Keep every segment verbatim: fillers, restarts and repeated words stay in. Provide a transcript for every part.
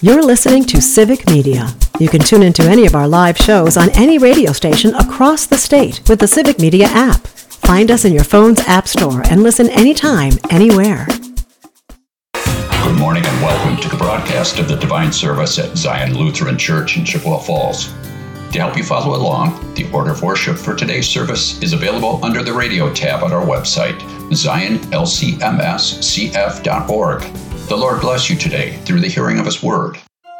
You're listening to Civic Media. You can tune into any of our live shows on any radio station across the state with the Civic Media app. Find us in your phone's app store and listen anytime, anywhere. Good morning and welcome to the broadcast of the Divine Service at Zion Lutheran Church in Chippewa Falls. To help you follow along, the order of worship for today's service is available under the radio tab on our website, zion l c m s c f dot org. The Lord bless you today through the hearing of His Word.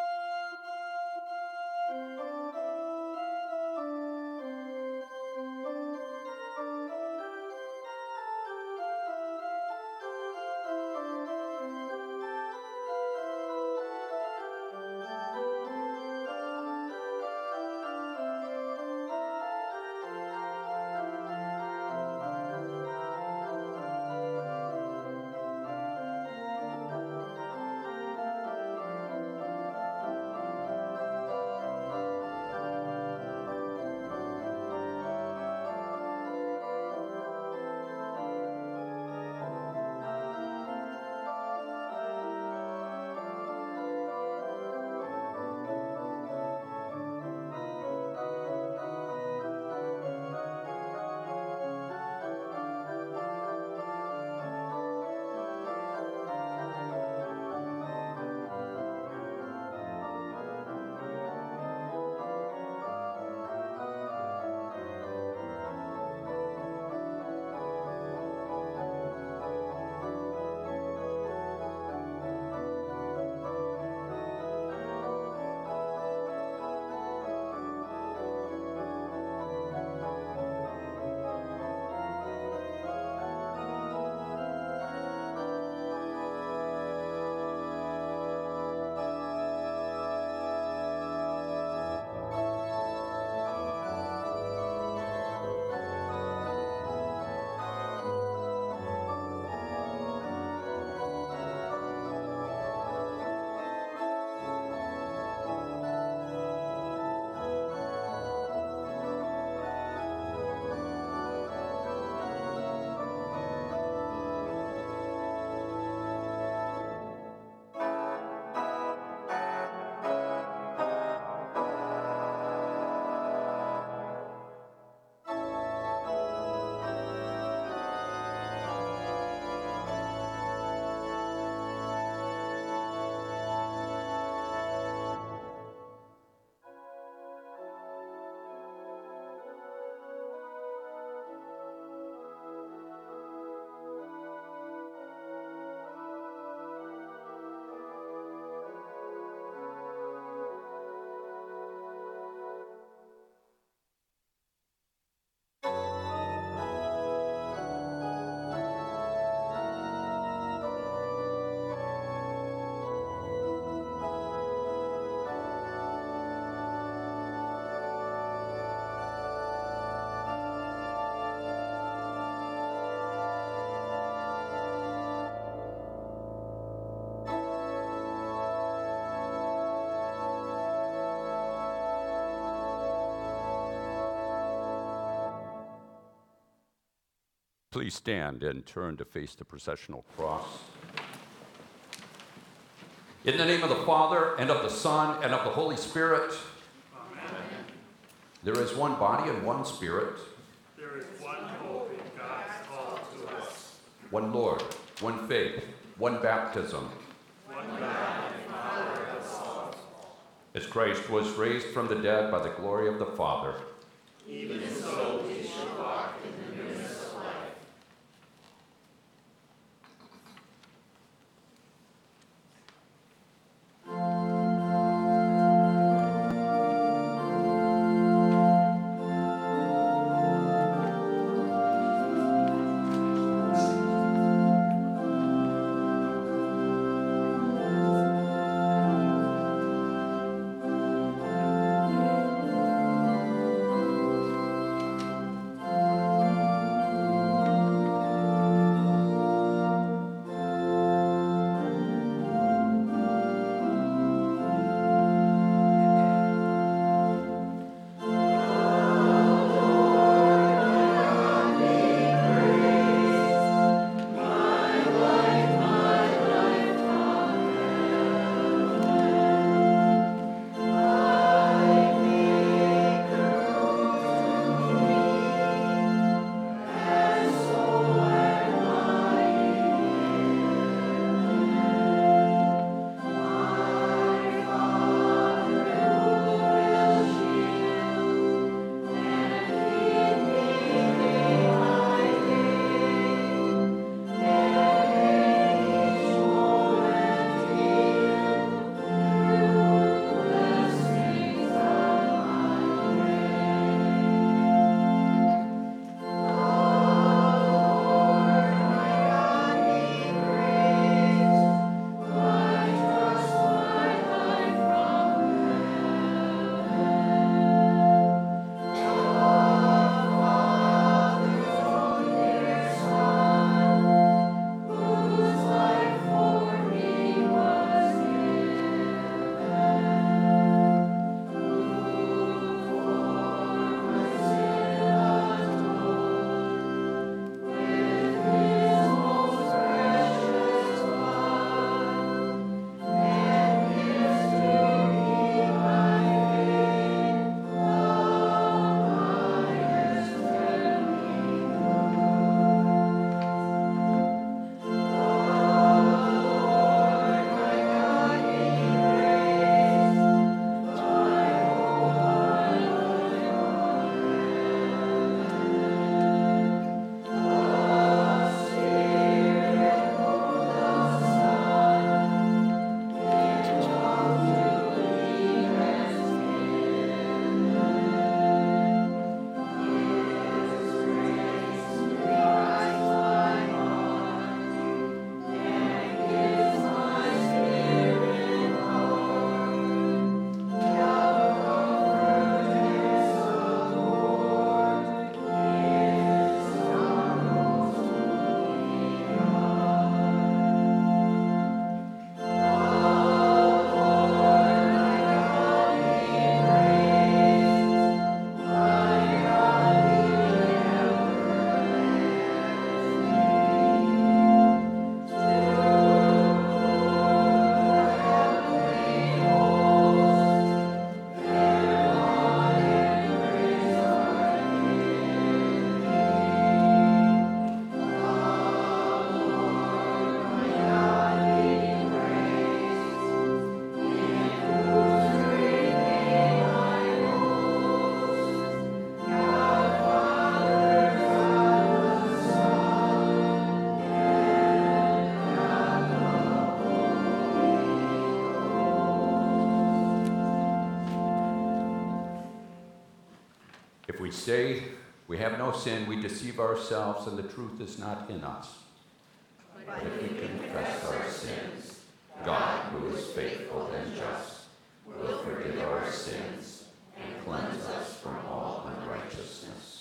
Please stand and turn to face the processional cross. In the name of the Father, and of the Son, and of the Holy Spirit. Amen. There is one body and one Spirit. There is one hope in God's call to us. One Lord, one faith, one baptism. One God and Father of us all. As Christ was raised from the dead by the glory of the Father, even so we should walk in the newness of life. If we say we have no sin, we deceive ourselves and the truth is not in us. But if we confess our sins, God, who is faithful and just, will forgive our sins and cleanse us from all unrighteousness.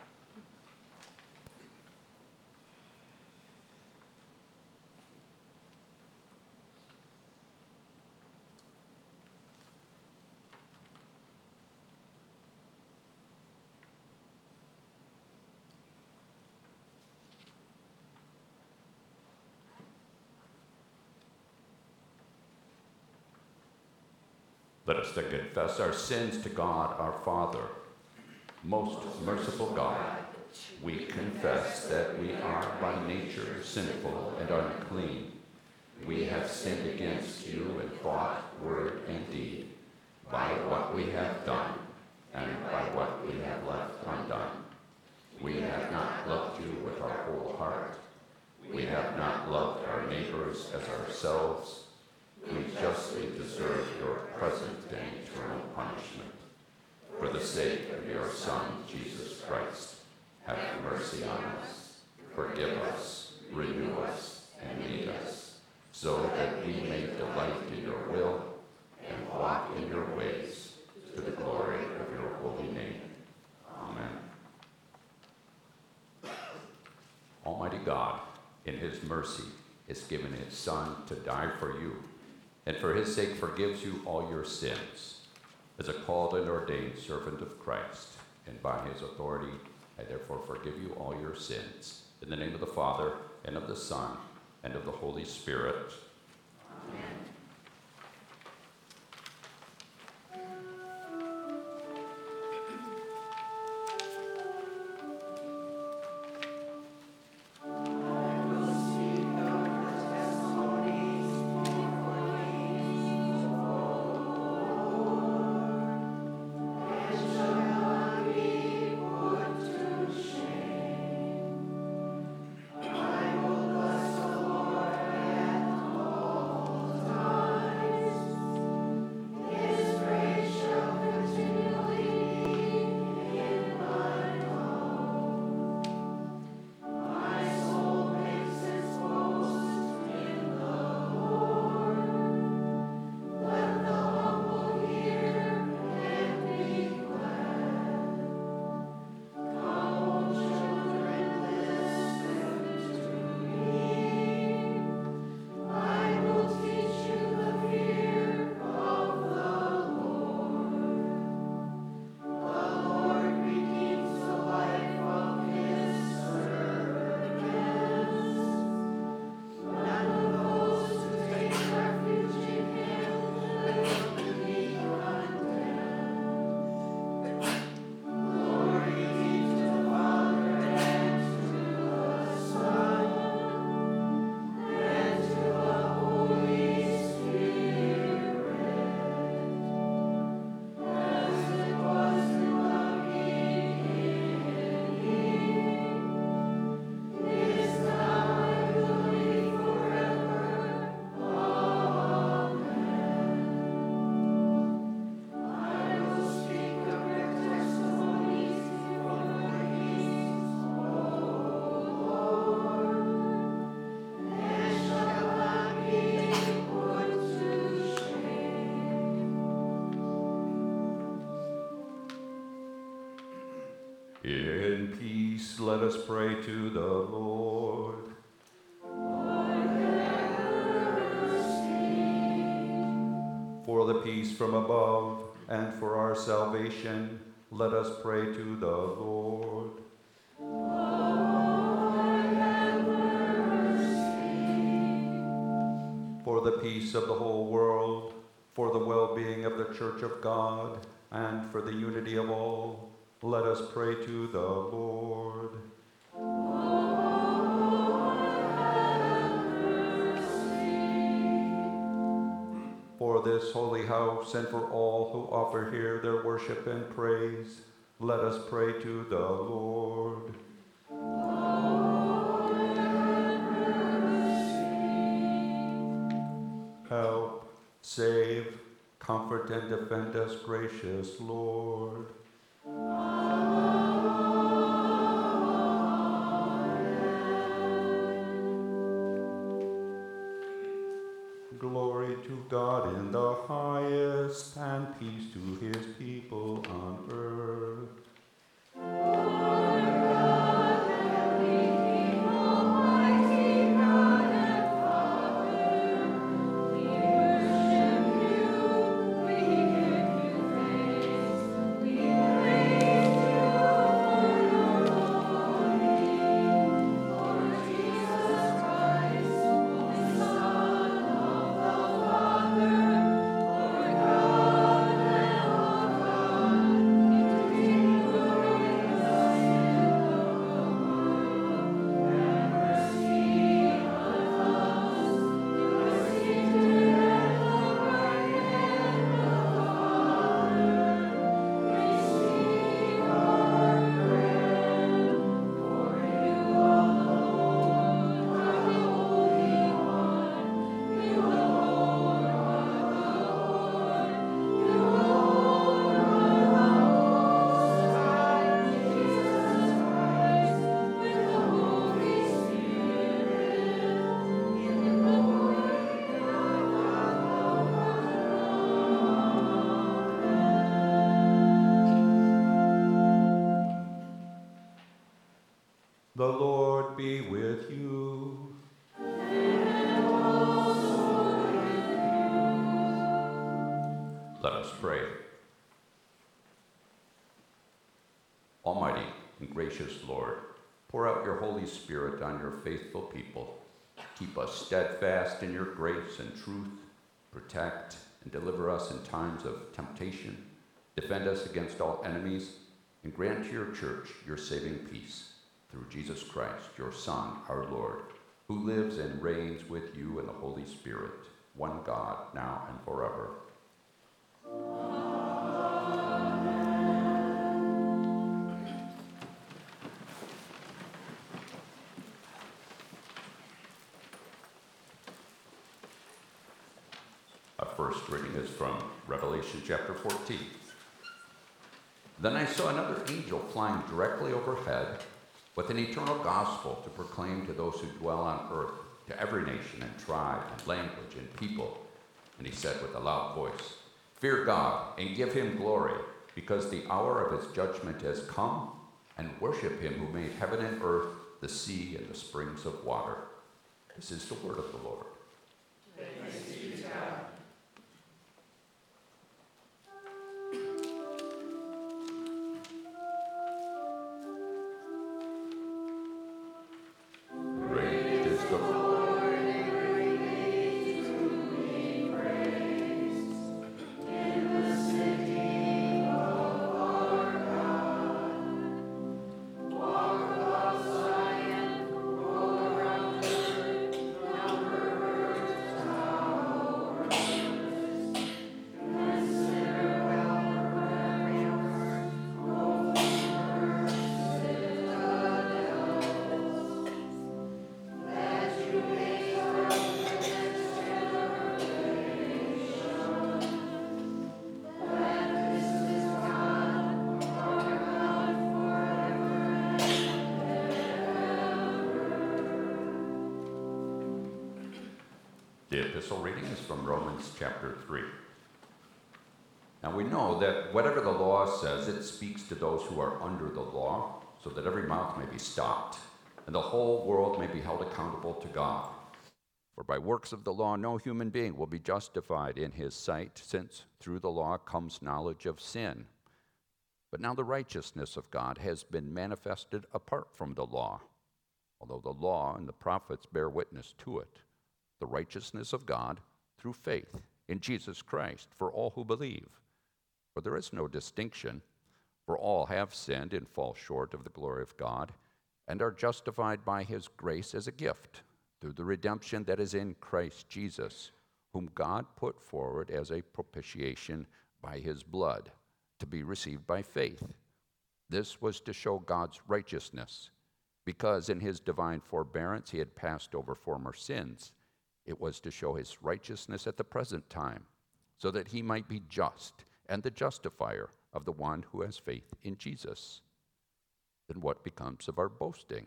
Let us then confess our sins to God our Father. Most merciful God, we confess that we are by nature sinful and unclean. We have sinned against you in thought, word, and deed, by what we have done and by what we have left undone. We have not loved you with our whole heart. We have not loved our neighbors as ourselves. We justly deserve your present and eternal punishment. For the sake of your Son, Jesus Christ, have mercy on us, forgive us, renew us, and lead us, so that we may delight in your will and walk in your ways, to the glory of your holy name. Amen. Almighty God, in his mercy, has given his Son to die for you, and for his sake forgives you all your sins. As a called and ordained servant of Christ, and by his authority, I therefore forgive you all your sins. In the name of the Father, and of the Son, and of the Holy Spirit. Amen. In peace, let us pray to the Lord. Lord, have mercy. For the peace from above and for our salvation, let us pray to the Lord. Lord, have mercy. For the peace of the whole world, for the well-being of the Church of God, and for the unity of all, let us pray to the Lord. Lord, have mercy. For this holy house and for all who offer here their worship and praise, let us pray to the Lord. Lord, have mercy. Help, save, comfort, and defend us, gracious Lord. Amen. to God in the highest, and peace to his people on earth. The Lord be with you. And also with you. Let us pray. Almighty and gracious Lord, pour out your Holy Spirit on your faithful people. Keep us steadfast in your grace and truth. Protect and deliver us in times of temptation. Defend us against all enemies, and grant to your church your saving peace. Through Jesus Christ, your Son, our Lord, who lives and reigns with you in the Holy Spirit, one God, now and forever. Amen. Our first reading is from Revelation chapter fourteen. Then I saw another angel flying directly overhead, with an eternal gospel to proclaim to those who dwell on earth, to every nation and tribe and language and people. And he said with a loud voice, "Fear God and give him glory, because the hour of his judgment has come, and worship him who made heaven and earth, the sea and the springs of water." This is the word of the Lord. Thanks be to God. The epistle reading is from Romans chapter three. Now we know that whatever the law says, it speaks to those who are under the law, so that every mouth may be stopped, and the whole world may be held accountable to God. For by works of the law, no human being will be justified in his sight, since through the law comes knowledge of sin. But now the righteousness of God has been manifested apart from the law, although the law and the prophets bear witness to it. The righteousness of God through faith in Jesus Christ for all who believe. For there is no distinction, for all have sinned and fall short of the glory of God, and are justified by his grace as a gift through the redemption that is in Christ Jesus, whom God put forward as a propitiation by his blood, to be received by faith. This was to show God's righteousness, because in his divine forbearance he had passed over former sins. It was to show his righteousness at the present time, so that he might be just and the justifier of the one who has faith in Jesus. Then what becomes of our boasting?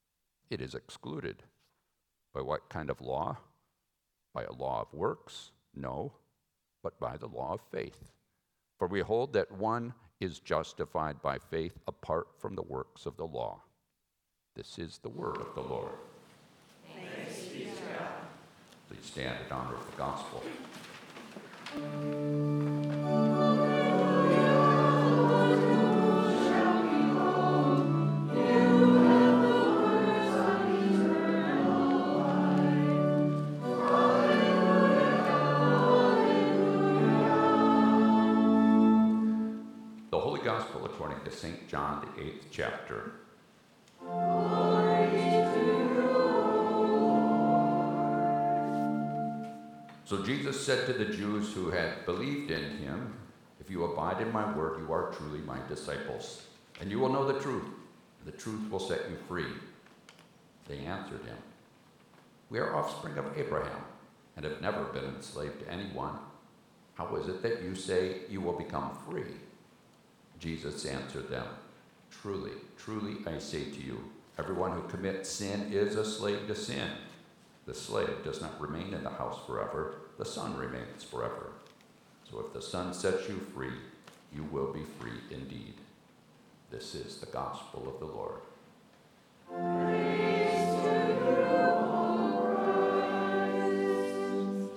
It is excluded. By what kind of law? By a law of works? No, but by the law of faith. For we hold that one is justified by faith apart from the works of the law. This is the word of the Lord. Thanks be to God. Please stand in honor of the gospel. The Holy Gospel according to Saint John, the eighth chapter. So Jesus said to the Jews who had believed in him, "If you abide in my word, you are truly my disciples, and you will know the truth, and the truth will set you free." They answered him, "We are offspring of Abraham, and have never been enslaved to anyone. How is it that you say you will become free?" Jesus answered them, "Truly, truly I say to you, everyone who commits sin is a slave to sin. The slave does not remain in the house forever, the son remains forever. So if the Son sets you free, you will be free indeed." This is the gospel of the Lord. Praise to you, O Christ.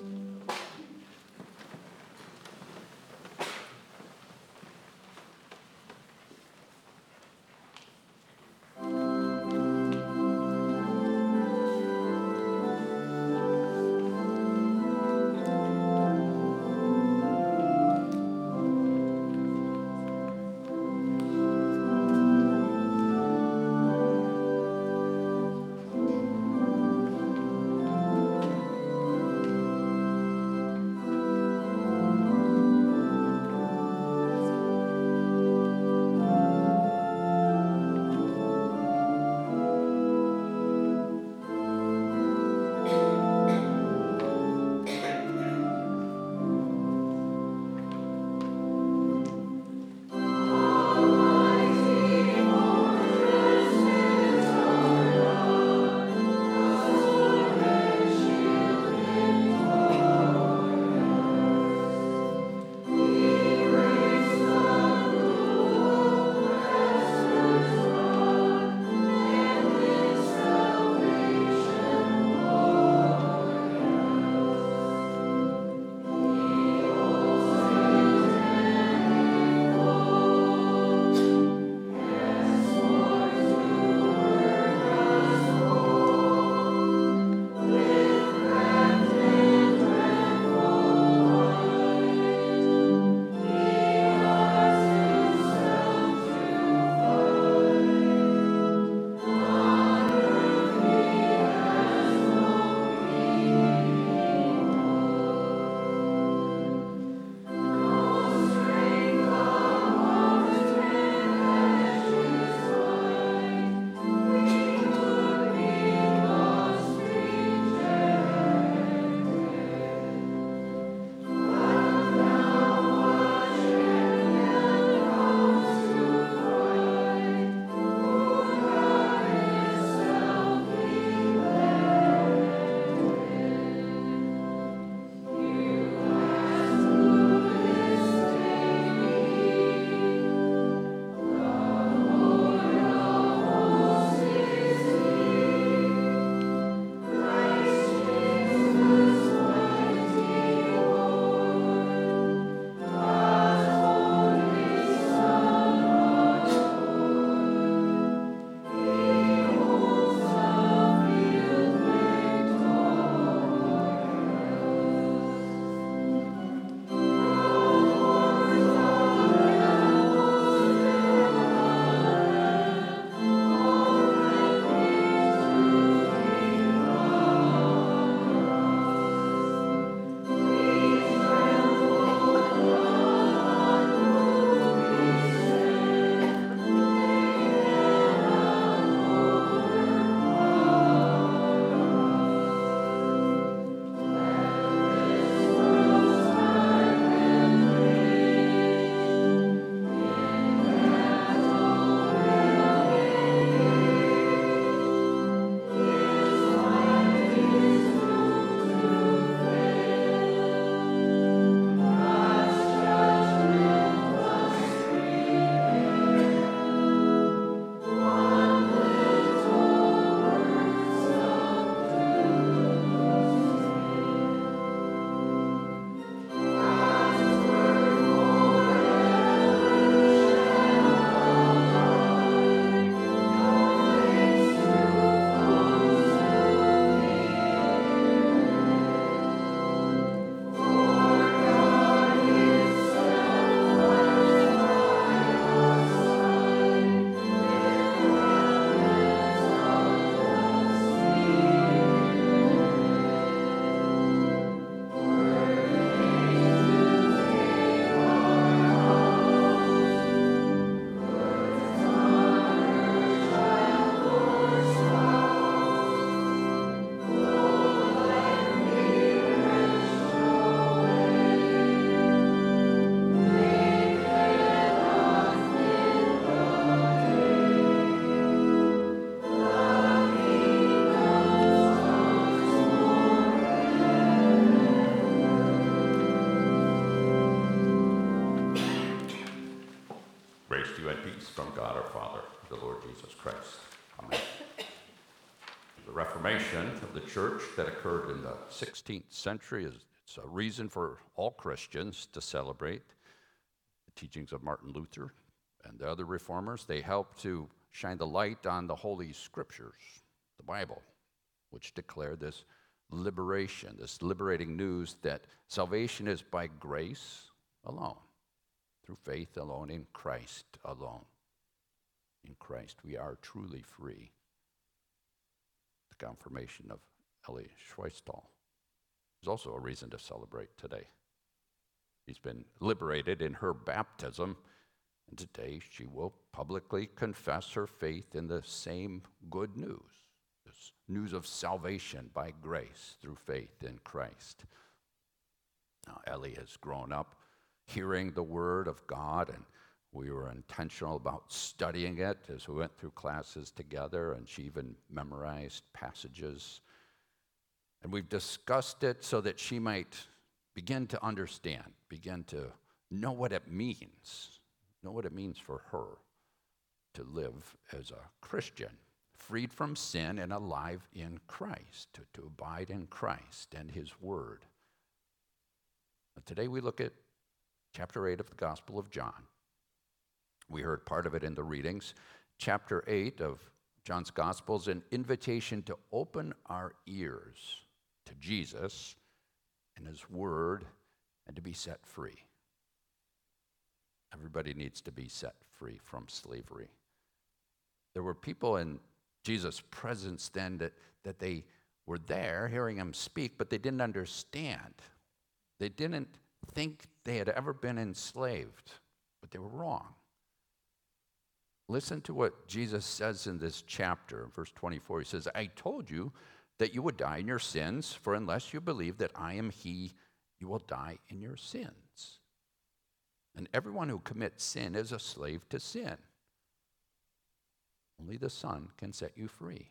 Grace to you and peace from God our Father, the Lord Jesus Christ. Amen. The Reformation of the Church that occurred in the sixteenth century is it's a reason for all Christians to celebrate the teachings of Martin Luther and the other reformers. They helped to shine the light on the Holy Scriptures, the Bible, which declare this liberation, this liberating news that salvation is by grace alone, through faith alone, in Christ alone. In Christ we are truly free. The confirmation of Ellie Schweistal is also a reason to celebrate today. She's been liberated in her baptism, and today she will publicly confess her faith in the same good news, this news of salvation by grace through faith in Christ. Now, Ellie has grown up hearing the Word of God, and we were intentional about studying it as we went through classes together, and she even memorized passages. And we've discussed it so that she might begin to understand, begin to know what it means, know what it means for her to live as a Christian, freed from sin and alive in Christ, to, to abide in Christ and His Word. But today we look at chapter eight of the Gospel of John. We heard part of it in the readings. Chapter eight of John's Gospel is an invitation to open our ears to Jesus and His Word and to be set free. Everybody needs to be set free from slavery. There were people in Jesus' presence then that, that they were there hearing Him speak, but they didn't understand. They didn't think they had ever been enslaved, but they were wrong. Listen to what Jesus says in this chapter, verse twenty-four. He says, I told you that you would die in your sins, for unless you believe that I am He, you will die in your sins. And everyone who commits sin is a slave to sin. Only the Son can set you free.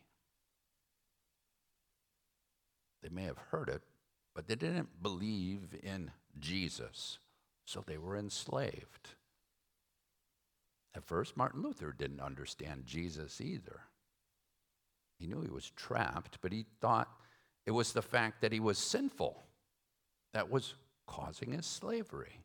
They may have heard it, but they didn't believe in Jesus, so they were enslaved. At first, Martin Luther didn't understand Jesus either. He knew he was trapped, but he thought it was the fact that he was sinful that was causing his slavery.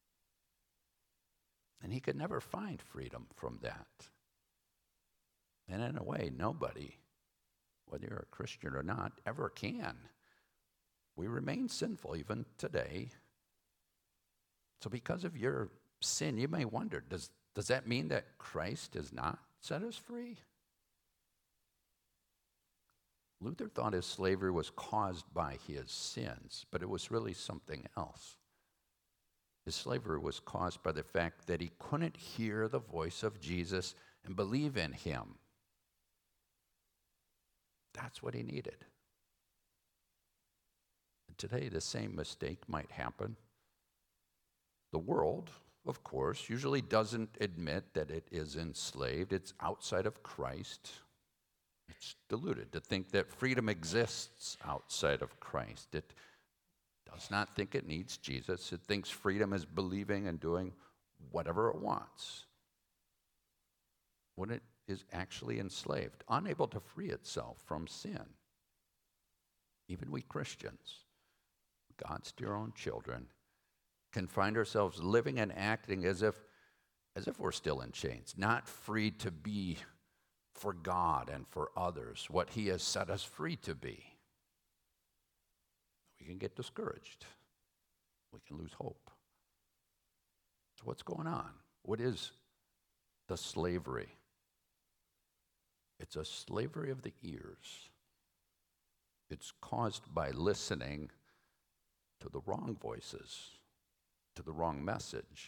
And he could never find freedom from that. And in a way, nobody, whether you're a Christian or not, ever can. We remain sinful even today. So because of your sin, you may wonder, does, does that mean that Christ has not set us free? Luther thought his slavery was caused by his sins, but it was really something else. His slavery was caused by the fact that he couldn't hear the voice of Jesus and believe in Him. That's what he needed. And today, the same mistake might happen. The world, of course, usually doesn't admit that it is enslaved. It's outside of Christ. It's deluded to think that freedom exists outside of Christ. It does not think it needs Jesus. It thinks freedom is believing and doing whatever it wants, when it is actually enslaved, unable to free itself from sin. Even we Christians, God's dear own children, can find ourselves living and acting as if, as if we're still in chains, not free to be for God and for others what He has set us free to be. We can get discouraged. We can lose hope. So what's going on? What is the slavery? It's a slavery of the ears. It's caused by listening to the wrong voices, to the wrong message.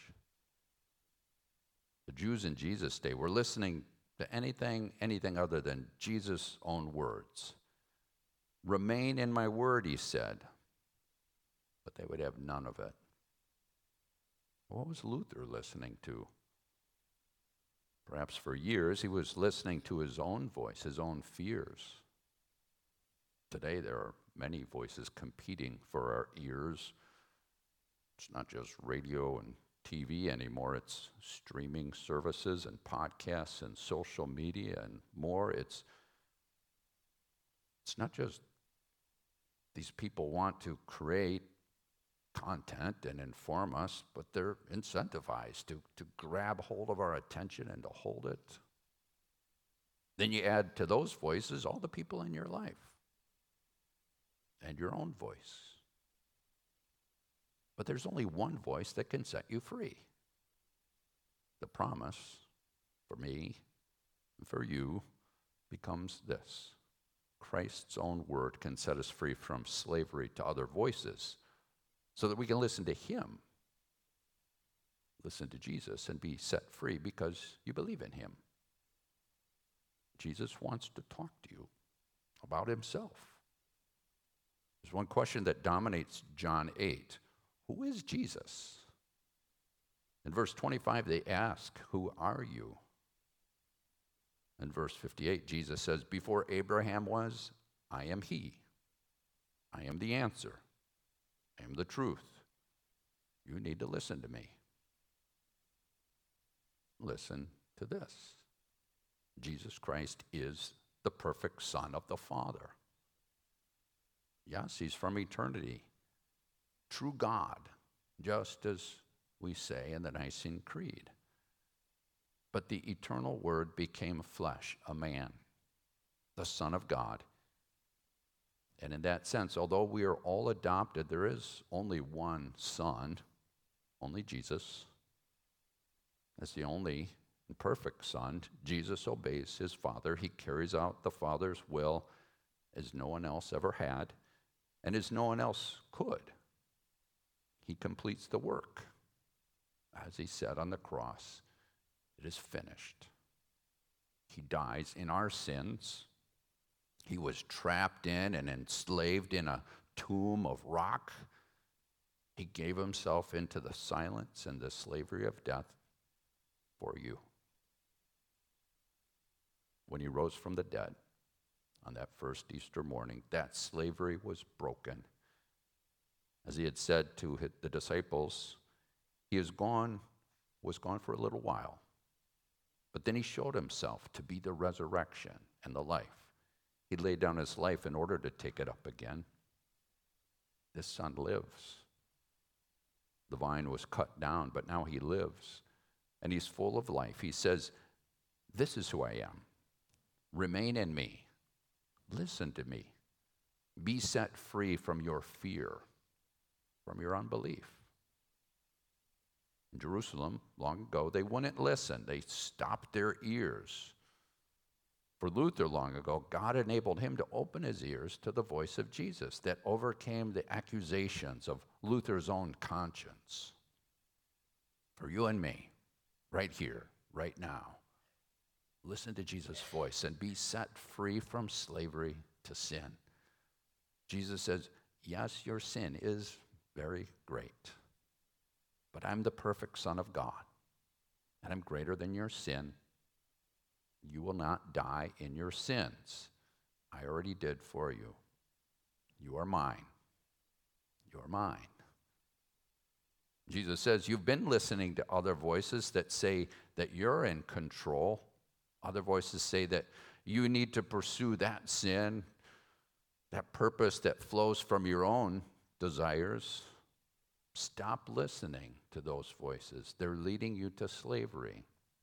The Jews in Jesus' day were listening to anything, anything other than Jesus' own words. Remain in my word, He said. But they would have none of it. What was Luther listening to? Perhaps for years he was listening to his own voice, his own fears. Today there are many voices competing for our ears. It's not just radio and T V anymore. It's streaming services and podcasts and social media and more. It's it's not just these people want to create content and inform us, but they're incentivized to, to grab hold of our attention and to hold it. Then you add to those voices all the people in your life and your own voice. But there's only one voice that can set you free. The promise for me and for you becomes this: Christ's own word can set us free from slavery to other voices so that we can listen to him, listen to Jesus, and be set free because you believe in him. Jesus wants to talk to you about himself. There's one question that dominates John eight. Who is Jesus? In verse twenty-five, they ask, who are you? In verse fifty-eight, Jesus says, before Abraham was, I am he. I am the answer. I am the truth. You need to listen to me. Listen to this. Jesus Christ is the perfect Son of the Father. Yes, he's from eternity. True God, just as we say in the Nicene Creed. But the eternal Word became flesh, a man, the Son of God. And in that sense, although we are all adopted, there is only one Son, only Jesus. As the only and perfect Son, Jesus obeys his Father. He carries out the Father's will as no one else ever had, and as no one else could. He completes the work. As he said on the cross, it is finished. He dies in our sins. He was trapped in and enslaved in a tomb of rock. He gave himself into the silence and the slavery of death for you. When he rose from the dead on that first Easter morning, that slavery was broken. As he had said to the disciples, he is gone, was gone for a little while. But then he showed himself to be the resurrection and the life. He laid down his life in order to take it up again. This Son lives. The vine was cut down, but now he lives. And he's full of life. He says, this is who I am. Remain in me. Listen to me. Be set free from your fear, from your unbelief. In Jerusalem, long ago, they wouldn't listen. They stopped their ears. For Luther, long ago, God enabled him to open his ears to the voice of Jesus that overcame the accusations of Luther's own conscience. For you and me, right here, right now, listen to Jesus' voice and be set free from slavery to sin. Jesus says, yes, your sin is very great, but I'm the perfect Son of God, and I'm greater than your sin. You will not die in your sins. I already did for you. You are mine. You are mine. Jesus says, you've been listening to other voices that say that you're in control. Other voices say that you need to pursue that sin, that purpose that flows from your own desires. Stop listening to those voices. They're leading you to slavery.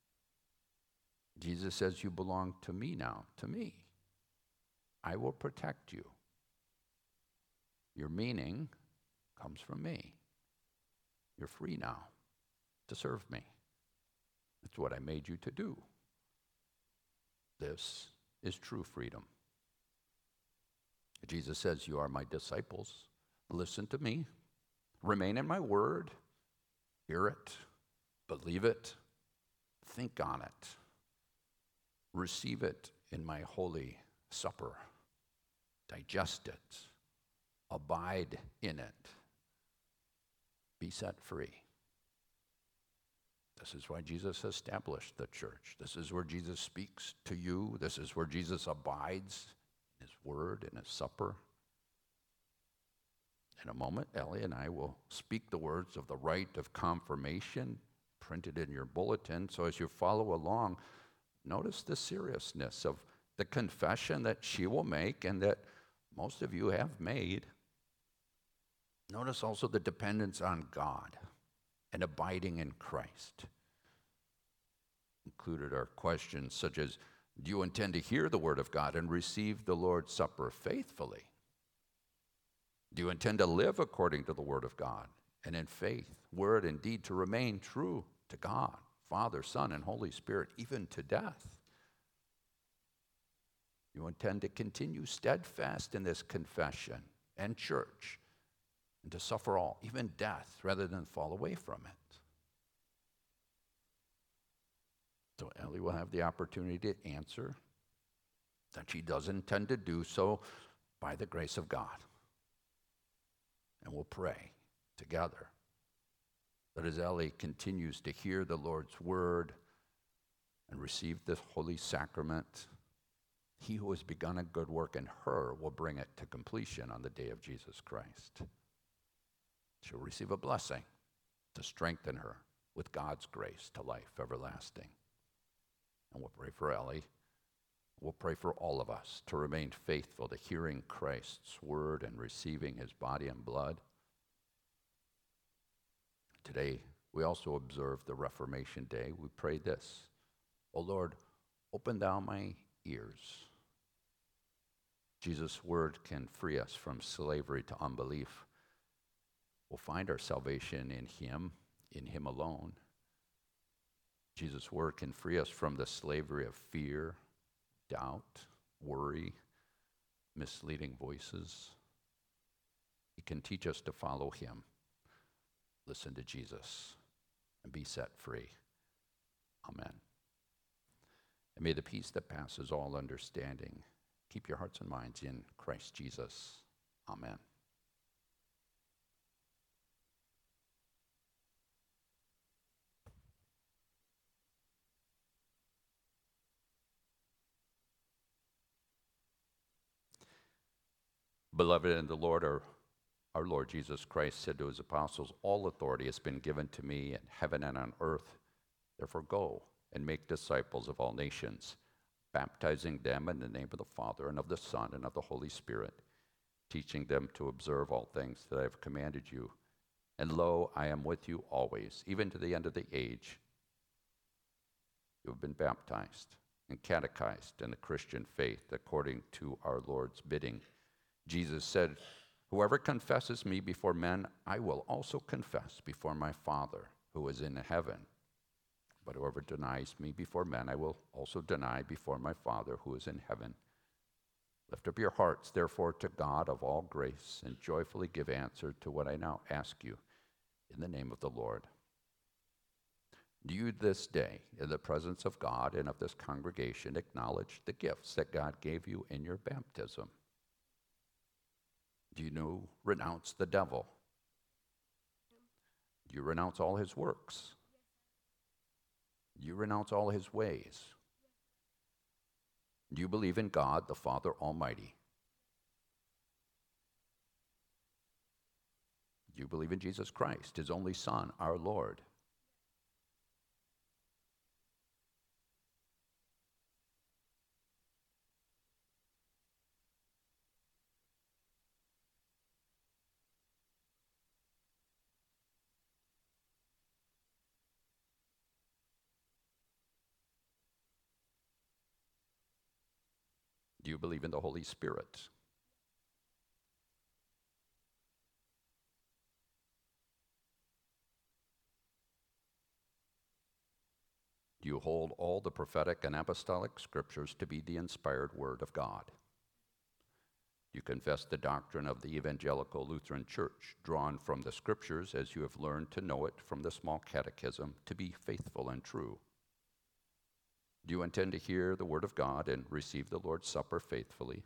Jesus says, you belong to me now, to me. I will protect you. Your meaning comes from me. You're free now to serve me. That's what I made you to do. This is true freedom. Jesus says, you are my disciples. Listen to me. Remain in my word. Hear it. Believe it. Think on it. Receive it in my holy supper. Digest it. Abide in it. Be set free. This is why Jesus established the church. This is where Jesus speaks to you. This is where Jesus abides in his word, in his supper. In a moment, Ellie and I will speak the words of the rite of confirmation printed in your bulletin. So as you follow along, notice the seriousness of the confession that she will make and that most of you have made. Notice also the dependence on God and abiding in Christ. Included are questions such as, do you intend to hear the word of God and receive the Lord's Supper faithfully? Do you intend to live according to the word of God and in faith, word, and deed to remain true to God, Father, Son, and Holy Spirit, even to death? You intend to continue steadfast in this confession and church and to suffer all, even death, rather than fall away from it. So Ellie will have the opportunity to answer that she does intend to do so by the grace of God. And we'll pray together that as Ellie continues to hear the Lord's word and receive the Holy Sacrament, he who has begun a good work in her will bring it to completion on the day of Jesus Christ. She'll receive a blessing to strengthen her with God's grace to life everlasting. And we'll pray for Ellie. We'll pray for all of us to remain faithful to hearing Christ's word and receiving his body and blood. Today, we also observe the Reformation Day. We pray this: O Lord, open thou my ears. Jesus' word can free us from slavery to unbelief. We'll find our salvation in him, in him alone. Jesus' word can free us from the slavery of fear, doubt, worry, misleading voices. He can teach us to follow him, listen to Jesus, and be set free. Amen. And may the peace that passes all understanding keep your hearts and minds in Christ Jesus. Amen. Beloved in the Lord, our, our Lord Jesus Christ said to his apostles, all authority has been given to me in heaven and on earth. Therefore go and make disciples of all nations, baptizing them in the name of the Father and of the Son and of the Holy Spirit, teaching them to observe all things that I have commanded you. And lo, I am with you always, even to the end of the age. You have been baptized and catechized in the Christian faith according to our Lord's bidding. Jesus said, whoever confesses me before men, I will also confess before my Father who is in heaven. But whoever denies me before men, I will also deny before my Father who is in heaven. Lift up your hearts, therefore, to God of all grace, and joyfully give answer to what I now ask you in the name of the Lord. Do you this day, in the presence of God and of this congregation, acknowledge the gifts that God gave you in your baptism? Do you know, renounce the devil? Do you renounce all his works? Do you renounce all his ways? Do you believe in God, the Father Almighty? Do you believe in Jesus Christ, his only Son, our Lord? Do you believe in the Holy Spirit? Do you hold all the prophetic and apostolic scriptures to be the inspired word of God? Do you confess the doctrine of the Evangelical Lutheran Church, drawn from the scriptures as you have learned to know it from the small catechism, to be faithful and true? Do you intend to hear the word of God and receive the Lord's Supper faithfully?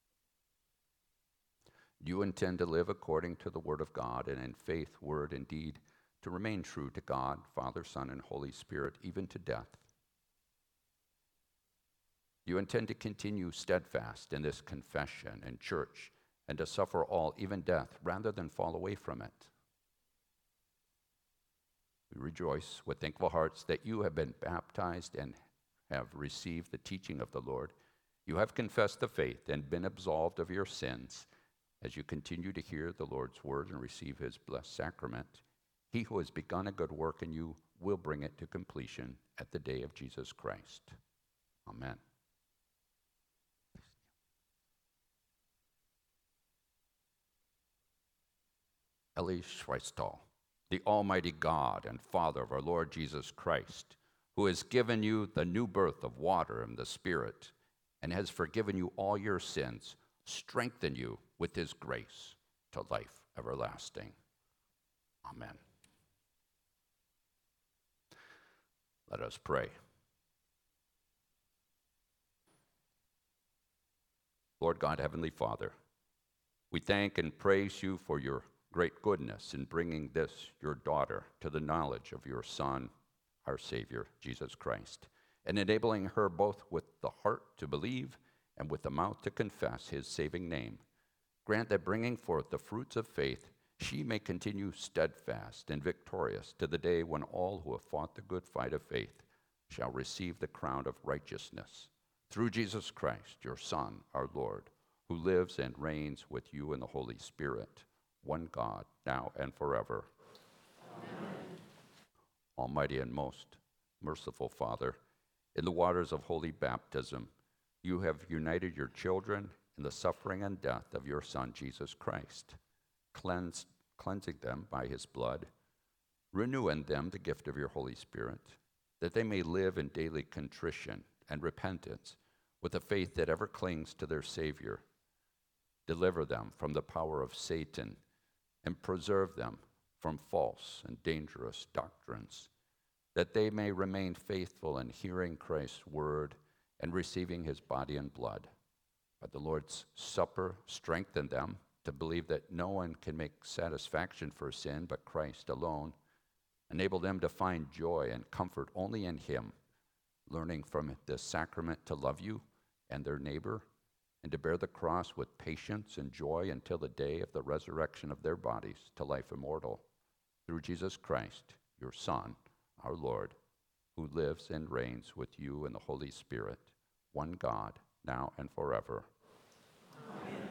Do you intend to live according to the word of God and in faith, word, and deed, to remain true to God, Father, Son, and Holy Spirit, even to death? Do you intend to continue steadfast in this confession and church and to suffer all, even death, rather than fall away from it. We rejoice with thankful hearts that you have been baptized and have received the teaching of the Lord. You have confessed the faith and been absolved of your sins. As you continue to hear the Lord's word and receive his blessed sacrament, he who has begun a good work in you will bring it to completion at the day of Jesus Christ. Amen. Eli Schweistal, the Almighty God and Father of our Lord Jesus Christ, who has given you the new birth of water and the Spirit, and has forgiven you all your sins, strengthen you with his grace to life everlasting. Amen. Let us pray. Lord God, Heavenly Father, we thank and praise you for your great goodness in bringing this, your daughter, to the knowledge of your Son, our Savior, Jesus Christ, and enabling her both with the heart to believe and with the mouth to confess his saving name. Grant that bringing forth the fruits of faith, she may continue steadfast and victorious to the day when all who have fought the good fight of faith shall receive the crown of righteousness. Through Jesus Christ, your Son, our Lord, who lives and reigns with you in the Holy Spirit, one God, now and forever. Amen. Almighty and most merciful Father, in the waters of holy baptism, you have united your children in the suffering and death of your Son, Jesus Christ, cleansed, cleansing them by his blood. Renew in them the gift of your Holy Spirit, that they may live in daily contrition and repentance with a faith that ever clings to their Savior. Deliver them from the power of Satan and preserve them from false and dangerous doctrines, that they may remain faithful in hearing Christ's word and receiving his body and blood. By the Lord's Supper, strengthen them to believe that no one can make satisfaction for sin but Christ alone. Enable them to find joy and comfort only in him, learning from this sacrament to love you and their neighbor, and to bear the cross with patience and joy until the day of the resurrection of their bodies to life immortal. Through Jesus Christ, your Son, our Lord, who lives and reigns with you in the Holy Spirit, one God, now and forever. Amen.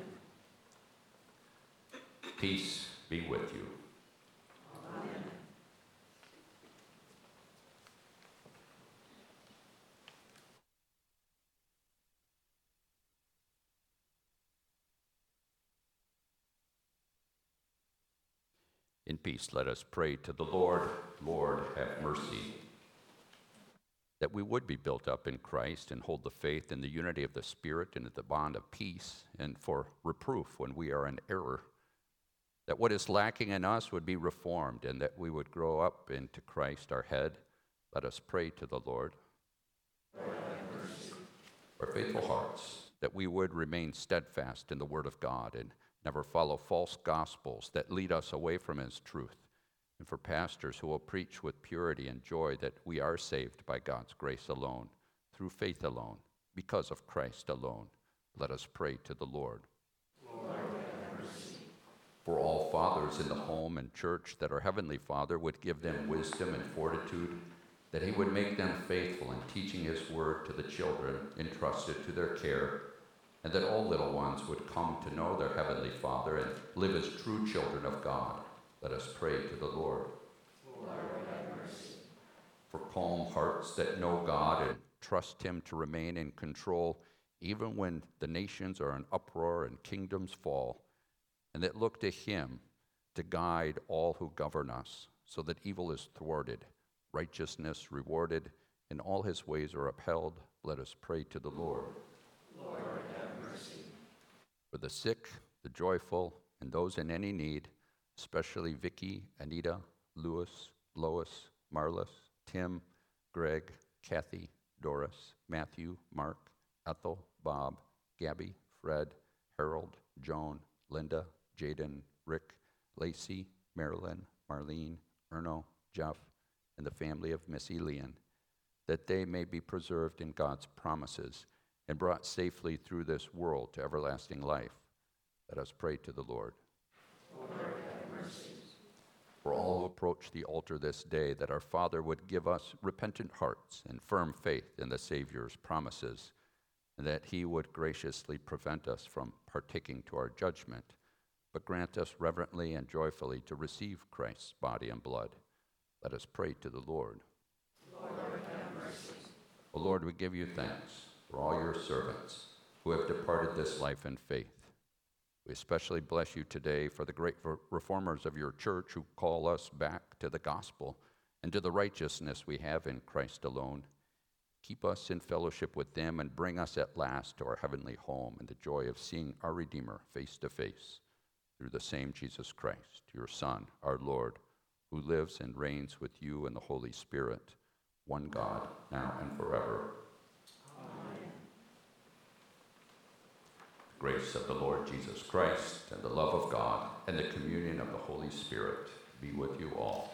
Peace be with you. Amen. In peace, let us pray to the Lord. Lord, have mercy. That we would be built up in Christ and hold the faith in the unity of the Spirit and in the bond of peace, and for reproof when we are in error. That what is lacking in us would be reformed, and that we would grow up into Christ our head. Let us pray to the Lord. Lord, have mercy. For faithful hearts, that we would remain steadfast in the word of God and never follow false gospels that lead us away from his truth. And for pastors who will preach with purity and joy that we are saved by God's grace alone, through faith alone, because of Christ alone. Let us pray to the Lord. Lord, have mercy. For all fathers in the home and church, that our Heavenly Father would give them wisdom and fortitude, that he would make them faithful in teaching his word to the children entrusted to their care, and that all little ones would come to know their Heavenly Father and live as true children of God. Let us pray to the Lord. Lord, have mercy. For calm hearts that know God and trust him to remain in control, even when the nations are in uproar and kingdoms fall, and that look to him to guide all who govern us, so that evil is thwarted, righteousness rewarded, and all his ways are upheld. Let us pray to the Lord. Lord, have mercy. For the sick, the joyful, and those in any need, especially Vicky, Anita, Louis, Lois, Marlis, Tim, Greg, Kathy, Doris, Matthew, Mark, Ethel, Bob, Gabby, Fred, Harold, Joan, Linda, Jaden, Rick, Lacey, Marilyn, Marlene, Erno, Jeff, and the family of Missy Leon, that they may be preserved in God's promises and brought safely through this world to everlasting life. Let us pray to the Lord. Lord, have mercy. For all who approach the altar this day, that our Father would give us repentant hearts and firm faith in the Savior's promises, and that he would graciously prevent us from partaking to our judgment, but grant us reverently and joyfully to receive Christ's body and blood. Let us pray to the Lord. Lord, have mercy. O Lord, we give you thanks for all your servants who have departed this life in faith. We especially bless you today for the great reformers of your church who call us back to the gospel and to the righteousness we have in Christ alone. Keep us in fellowship with them and bring us at last to our heavenly home and the joy of seeing our Redeemer face to face through the same Jesus Christ, your Son, our Lord, who lives and reigns with you in the Holy Spirit, one God, now and forever. Amen. The grace of the Lord Jesus Christ and the love of God and the communion of the Holy Spirit be with you all.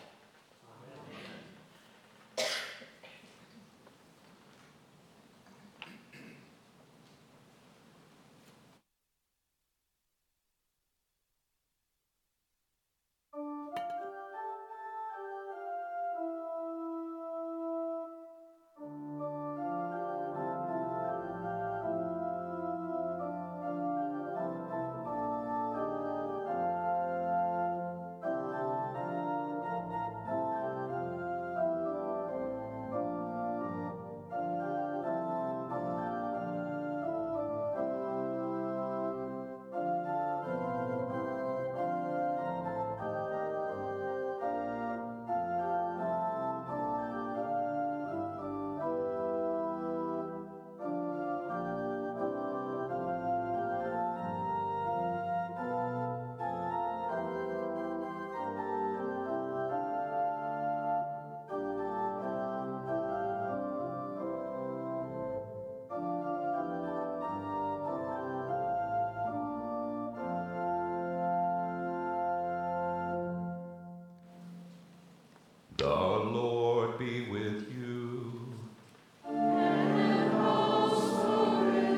The Lord be with you. And also with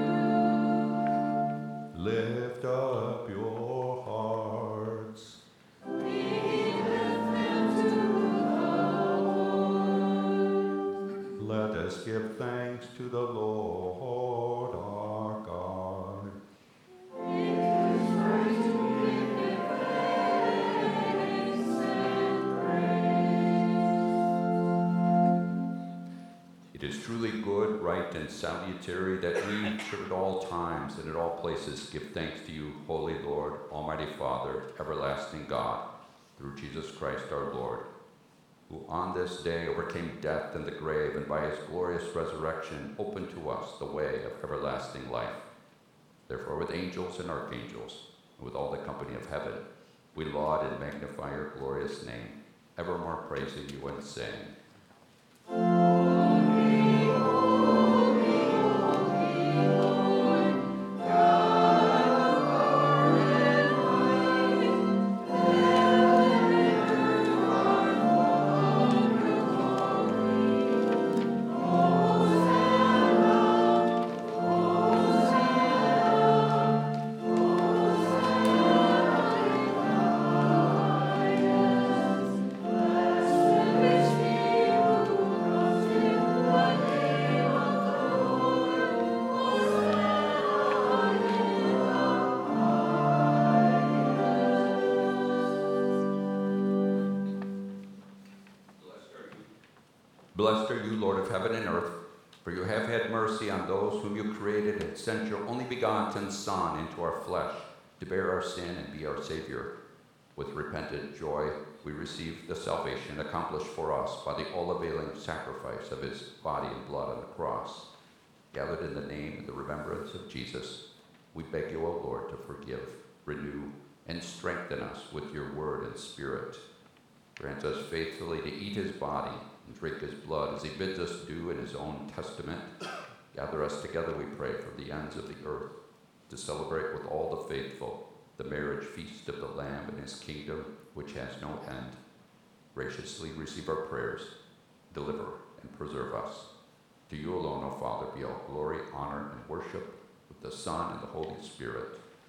you. Lift up your hearts. We lift them to the Lord. Let us give thanks to the Lord our God. It is right to give him thanks and praise. It is truly good, right, and salutary that we should at all times and at all places give thanks to you, Holy Lord, Almighty Father, everlasting God, through Jesus Christ our Lord, who on this day overcame death and the grave, and by his glorious resurrection opened to us the way of everlasting life. Therefore, with angels and archangels, and with all the company of heaven, we laud and magnify your glorious name, evermore praising you and saying, Blessed are you, Lord of heaven and earth, for you have had mercy on those whom you created and sent your only begotten Son into our flesh to bear our sin and be our Savior. With repentant joy, we receive the salvation accomplished for us by the all-availing sacrifice of his body and blood on the cross. Gathered in the name and the remembrance of Jesus, we beg you, O Lord, to forgive, renew, and strengthen us with your word and spirit. Grant us faithfully to eat his body and drink his blood as he bids us do in his own testament. Gather us together, we pray, from the ends of the earth to celebrate with all the faithful the marriage feast of the Lamb and his kingdom, which has no end. Graciously receive our prayers, deliver and preserve us. To you alone, O Father, be all glory, honor, and worship with the Son and the Holy Spirit,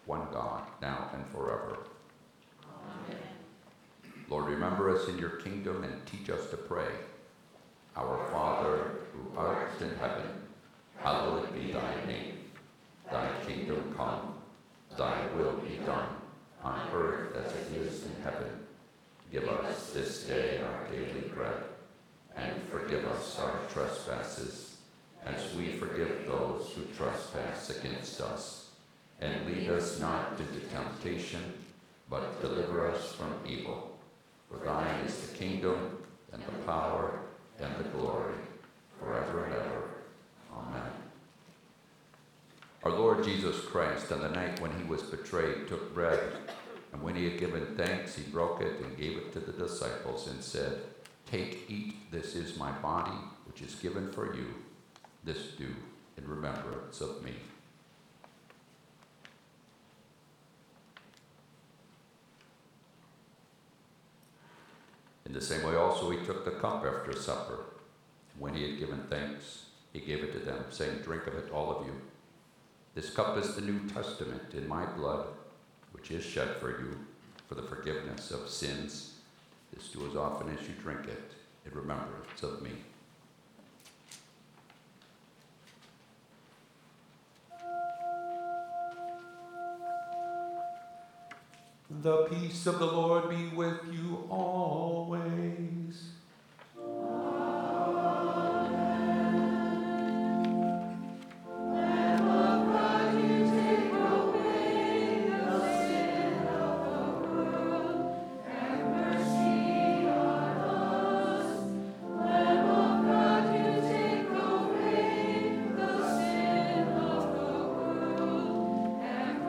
one God, now and forever. Amen. Lord, remember us in your kingdom and teach us to pray. Our Father, who art in heaven, hallowed be thy name. Thy kingdom come, thy will be done, on earth as it is in heaven. Give us this day our daily bread, and forgive us our trespasses, as we forgive those who trespass against us. And lead us not into temptation, but deliver us from evil. For thine is the kingdom, and the power, and the glory, forever and ever. Amen. Our Lord Jesus Christ, on the night when he was betrayed, took bread, and when he had given thanks, he broke it and gave it to the disciples and said, "Take, eat, this is my body, which is given for you. This do in remembrance of me." In the same way also he took the cup after supper. When he had given thanks, he gave it to them, saying, "Drink of it, all of you. This cup is the New Testament in my blood, which is shed for you for the forgiveness of sins. This do as often as you drink it in remembrance of me." The peace of the Lord be with you always.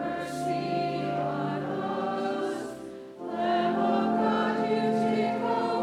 Lamb of God, you take away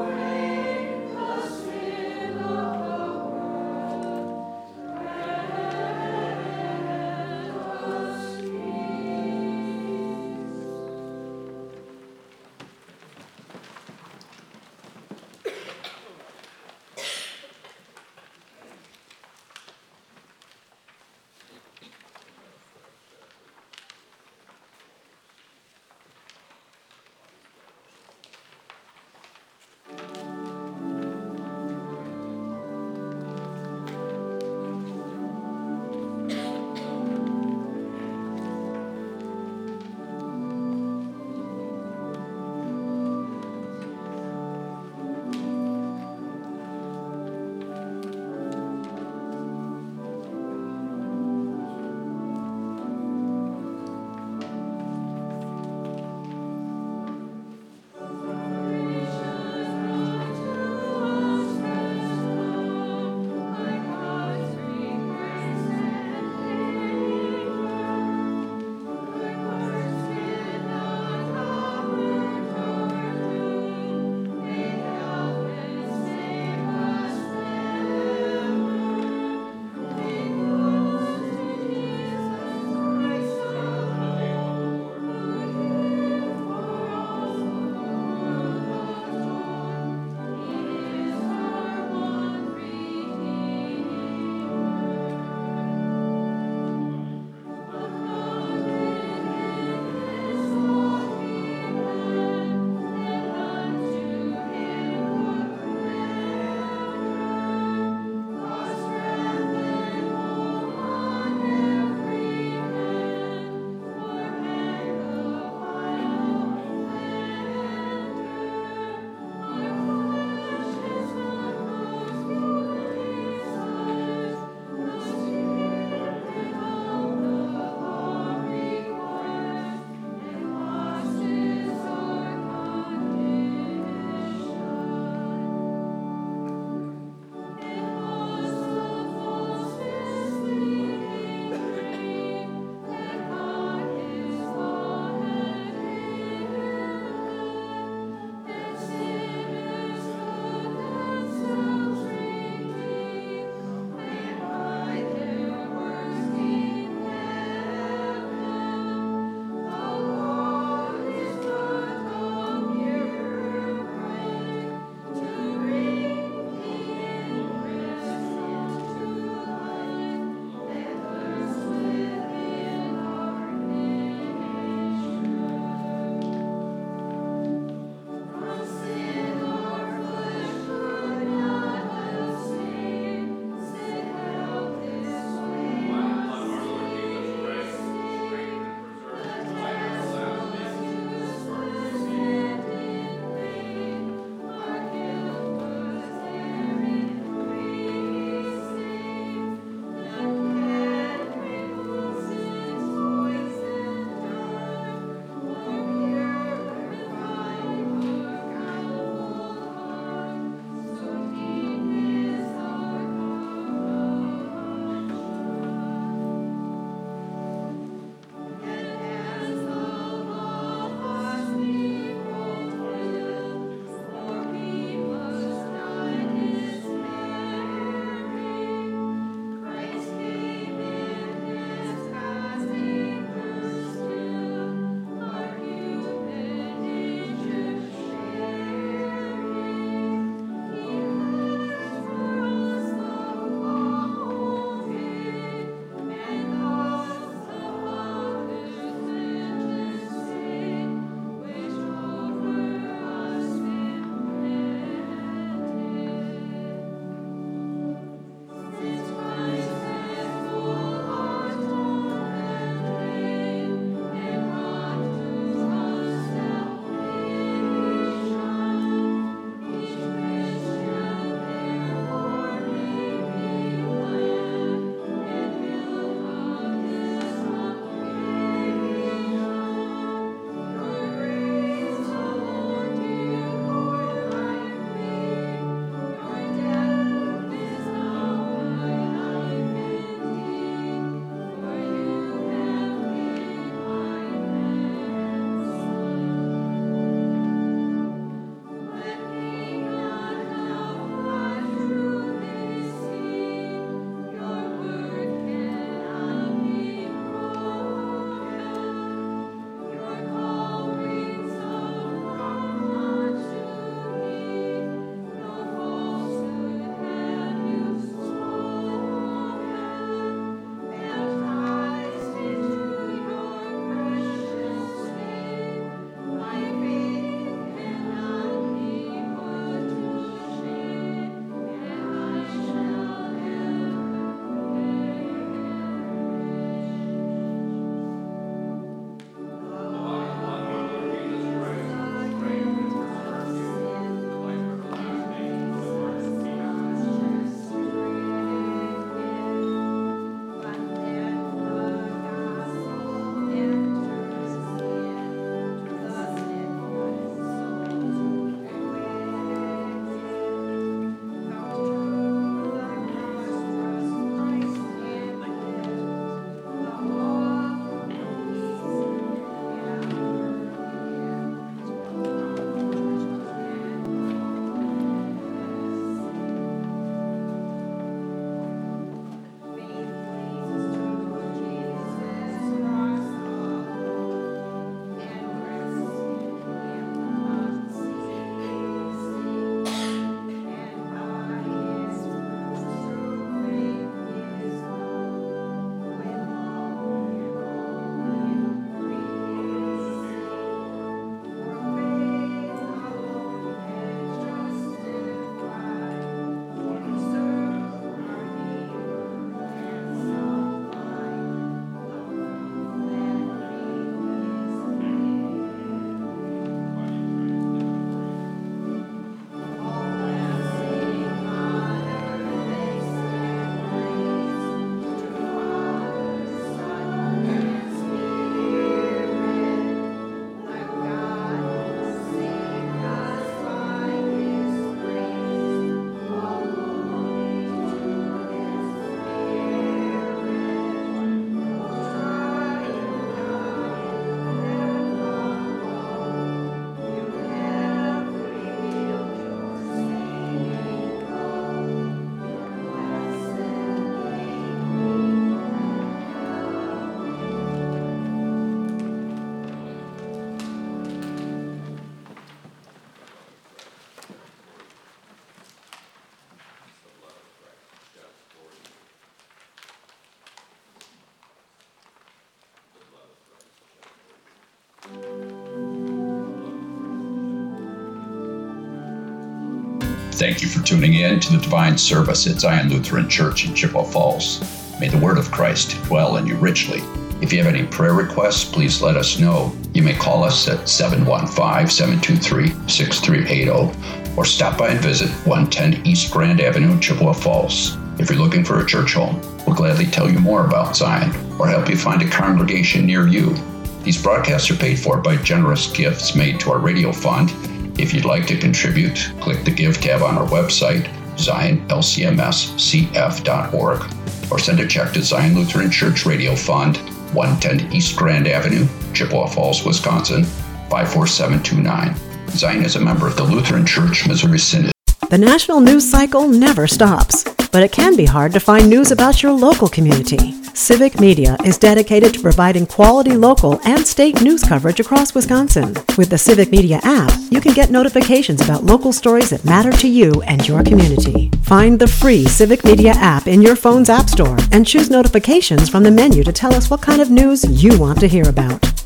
Thank you for tuning in to the Divine Service at Zion Lutheran Church in Chippewa Falls. May the word of Christ dwell in you richly. If you have any prayer requests, please let us know. You may call us at seven one five, seven two three, six three eight zero or stop by and visit one ten East Grand Avenue in Chippewa Falls. If you're looking for a church home, we'll gladly tell you more about Zion or help you find a congregation near you. These broadcasts are paid for by generous gifts made to our radio fund. If you'd like to contribute, click the Give tab on our website, zion l c m s c f dot org, or send a check to Zion Lutheran Church Radio Fund, one ten East Grand Avenue, Chippewa Falls, Wisconsin, five four seven two nine. Zion is a member of the Lutheran Church Missouri Synod. The national news cycle never stops, but it can be hard to find news about your local community. Civic Media is dedicated to providing quality local and state news coverage across Wisconsin. With the Civic Media app, you can get notifications about local stories that matter to you and your community. Find the free Civic Media app in your phone's app store and choose notifications from the menu to tell us what kind of news you want to hear about.